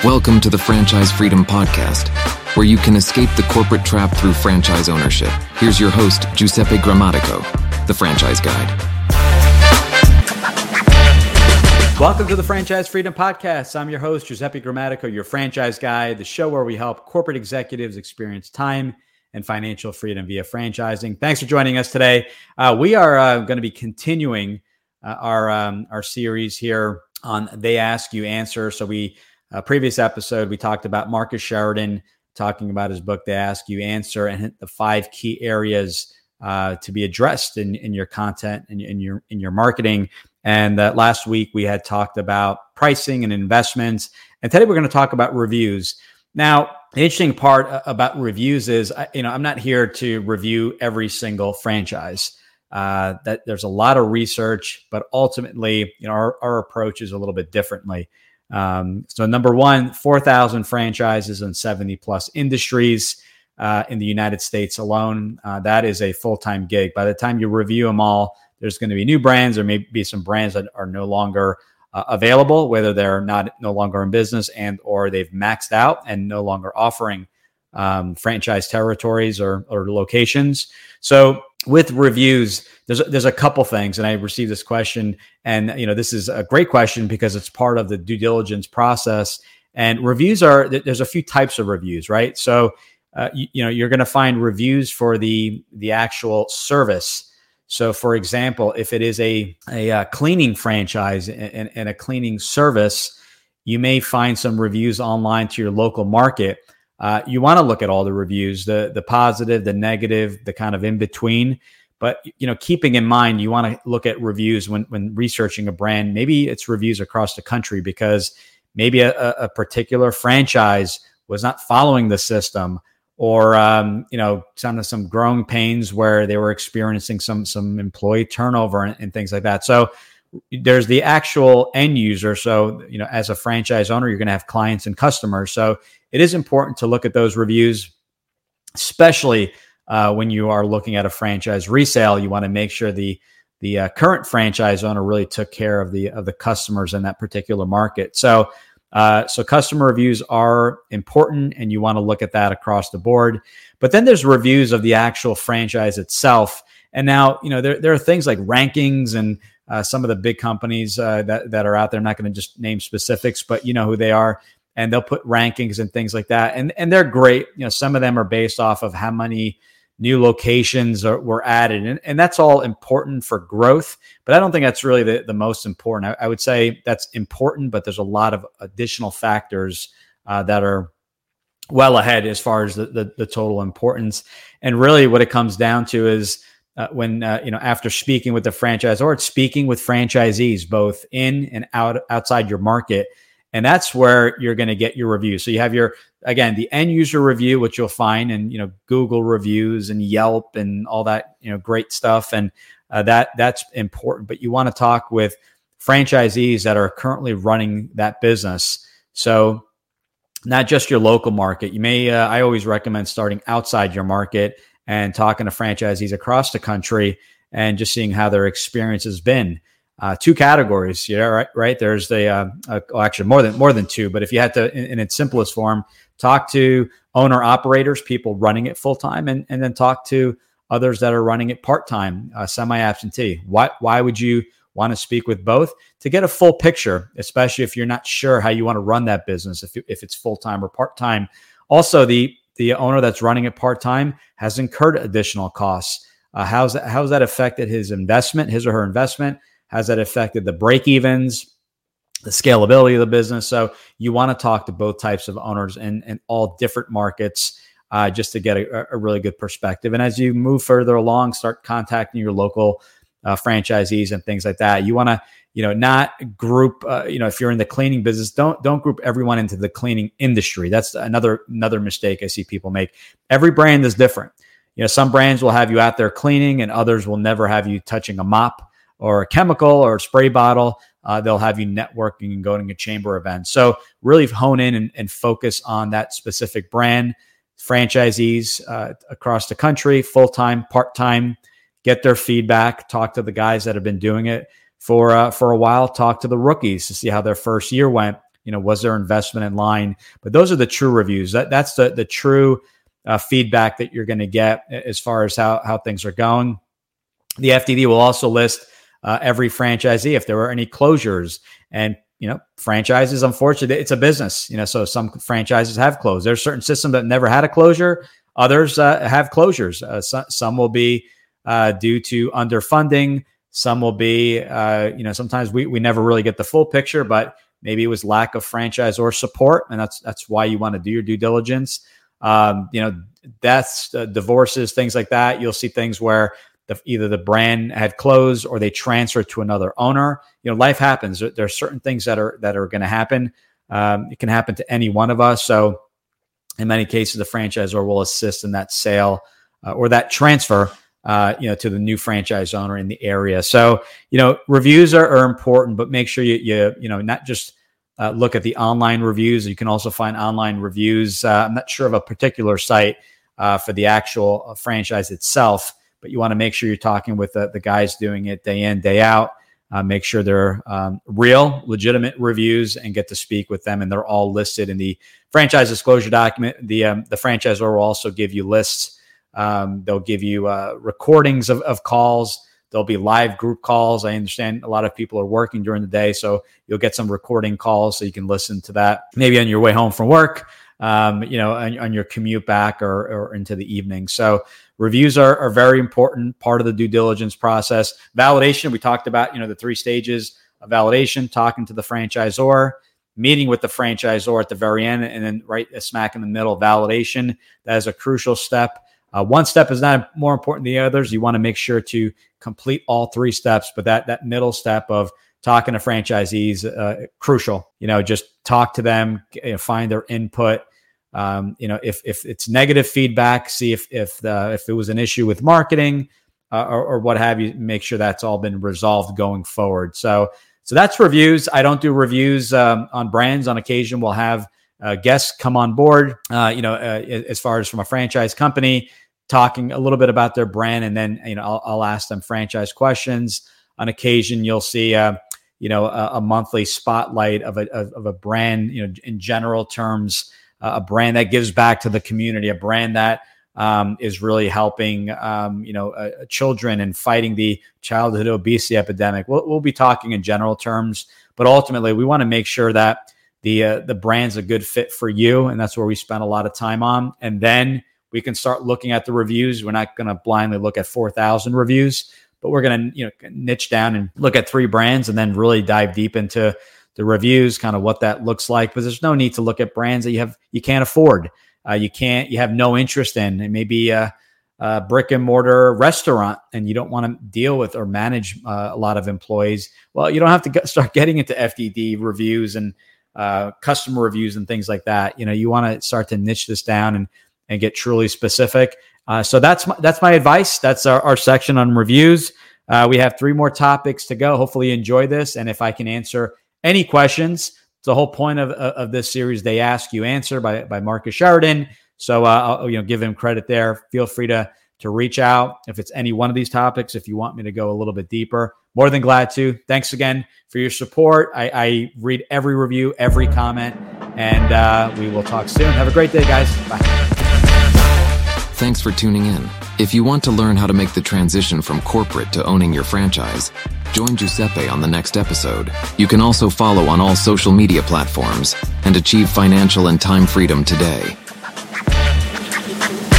Welcome to the Franchise Freedom Podcast, where you can escape the corporate trap through franchise ownership. Here's your host, Giuseppe Grammatico, the Franchise Guide. Welcome to the Franchise Freedom Podcast. I'm your host, Giuseppe Grammatico, your Franchise Guide, the show where we help corporate executives experience time and financial freedom via franchising. Thanks for joining us today. We are going to be continuing our series here on They Ask, You Answer. So previous episode, we talked about Marcus Sheridan talking about his book, They Ask, You Answer, and the 5 key areas to be addressed in your content and in your marketing. And last week we had talked about pricing and investments. And today we're going to talk about reviews. Now, the interesting part about reviews is, I'm not here to review every single franchise. That there's a lot of research, but ultimately, our approach is a little bit differently. So number one, 4,000 franchises in 70 plus industries in the United States alone. That is a full-time gig. By the time you review them all, there's going to be new brands, or maybe some brands that are no longer available, whether they're no longer in business and or they've maxed out and no longer offering franchise territories or locations. So with reviews, there's a couple things, and I received this question, and this is a great question because it's part of the due diligence process. And reviews there's a few types of reviews, right? So you're going to find reviews for the actual service. So, for example, if it is a cleaning franchise and a cleaning service, you may find some reviews online to your local market. You want to look at all the reviews, the positive, the negative, the kind of in between. But keeping in mind, you want to look at reviews when researching a brand. Maybe it's reviews across the country because maybe a particular franchise was not following the system, or some growing pains where they were experiencing some employee turnover and things like that. So there's the actual end user. So as a franchise owner, you're going to have clients and customers. So it is important to look at those reviews, especially when you are looking at a franchise resale. You want to make sure the current franchise owner really took care of the customers in that particular market. So customer reviews are important, and you want to look at that across the board. But then there's reviews of the actual franchise itself. And now, there are things like rankings and some of the big companies that are out there. I'm not going to just name specifics, but you know who they are. And they'll put rankings and things like that. And they're great. Some of them are based off of how many new locations were added. And that's all important for growth. But I don't think that's really the most important. I would say that's important, but there's a lot of additional factors that are well ahead as far as the total importance. And really what it comes down to is when after speaking with the franchisor, it's speaking with franchisees, both in and outside your market. And that's where you're going to get your review. So you have the end user review, which you'll find in, Google reviews and Yelp and all that, great stuff. And that's important, but you want to talk with franchisees that are currently running that business. So not just your local market. You may, I always recommend starting outside your market and talking to franchisees across the country and just seeing how their experience has been. 2 categories, right? There's actually more than 2, but if you had to, in its simplest form, talk to owner operators, people running it full time, and then talk to others that are running it part time, semi-absentee. Why would you want to speak with both? To get a full picture, especially if you're not sure how you want to run that business, if it's full time or part time. Also, the owner that's running it part time has incurred additional costs. How's that affected his or her investment? Has that affected the break-evens, the scalability of the business? So you want to talk to both types of owners in all different markets just to get a really good perspective. And as you move further along, start contacting your local franchisees and things like that. You want to, not group, if you're in the cleaning business, don't group everyone into the cleaning industry. That's another mistake I see people make. Every brand is different. Some brands will have you out there cleaning, and others will never have you touching a mop or a chemical or a spray bottle. They'll have you networking and going to chamber events. So really hone in and focus on that specific brand. Franchisees across the country, full-time, part-time, get their feedback, talk to the guys that have been doing it for a while, talk to the rookies to see how their first year went, Was their investment in line? But those are the true reviews. That's the true feedback that you're going to get as far as how things are going. The FDD will also list every franchisee if there were any closures. And franchises, unfortunately, it's a business. So some franchises have closed. There's certain systems that never had a closure. Others have closures. Some will be due to underfunding. Some will be, sometimes we never really get the full picture, but maybe it was lack of franchisor support, and that's why you want to do your due diligence. Deaths, divorces, things like that. You'll see things where either the brand had closed or they transferred to another owner. Life happens. There are certain things that are going to happen. It can happen to any one of us. So in many cases, the franchisor will assist in that sale or that transfer, to the new franchise owner in the area. So, reviews are important, but make sure you not just look at the online reviews. You can also find online reviews. I'm not sure of a particular site for the actual franchise itself, but you want to make sure you're talking with the guys doing it day in, day out. Make sure they're real, legitimate reviews and get to speak with them. And they're all listed in the franchise disclosure document. The franchisor will also give you lists. They'll give you recordings of calls. There'll be live group calls. I understand a lot of people are working during the day, so you'll get some recording calls so you can listen to that maybe on your way home from work, on your commute back or into the evening. So reviews are very important part of the due diligence process. Validation, we talked about, the 3 stages of validation: talking to the franchisor, meeting with the franchisor at the very end, and then right smack in the middle, validation. That is a crucial step. One step is not more important than the others. You want to make sure to complete all 3 steps, but that middle step of talking to franchisees, crucial. Just talk to them, find their input. If it's negative feedback, see if it was an issue with marketing or what have you. Make sure that's all been resolved going forward. So that's reviews. I don't do reviews on brands. On occasion, we'll have guests come on board. As far as from a franchise company, talking a little bit about their brand, and then I'll ask them franchise questions. On occasion, you'll see a monthly spotlight of a brand. In general terms, a brand that gives back to the community, a brand that is really helping children and fighting the childhood obesity epidemic. We'll be talking in general terms, but ultimately we want to make sure that the brand's a good fit for you, and that's where we spend a lot of time on. And then we can start looking at the reviews. We're not going to blindly look at 4,000 reviews, but we're going to niche down and look at 3 brands and then really dive deep into the reviews, kind of what that looks like. But there's no need to look at brands that you can't afford, you have no interest in. It may be a brick and mortar restaurant, and you don't want to deal with or manage a lot of employees. Well, you don't have to start getting into FDD reviews and customer reviews and things like that. You want to start to niche this down and get truly specific. So that's my advice. That's our section on reviews. We have 3 more topics to go. Hopefully you enjoy this. And if I can answer any questions, it's the whole point of this series. They Ask, You Answer by Marcus Sheridan. So I'll give him credit there. Feel free to reach out if it's any one of these topics. If you want me to go a little bit deeper, more than glad to. Thanks again for your support. I read every review, every comment, and we will talk soon. Have a great day, guys. Bye. Thanks for tuning in. If you want to learn how to make the transition from corporate to owning your franchise, join Giuseppe on the next episode. You can also follow on all social media platforms and achieve financial and time freedom today.